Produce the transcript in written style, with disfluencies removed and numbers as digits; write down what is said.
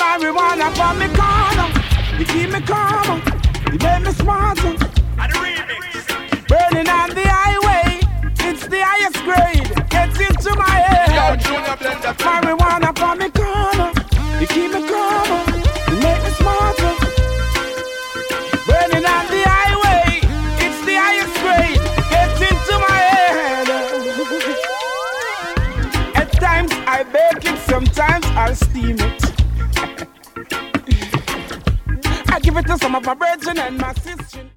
Marijuana for me corner. You keep me calm. You make me smarter. And the remix. Burning on the highway. It's the highest grade. Gets into my head. Marijuana for me corner. You keep me calm. You make me smarter. Burning on the highway. It's the highest grade. Gets into my head. At times I bake it. Sometimes I'll steam it. I give it to some of my brethren and my sisters.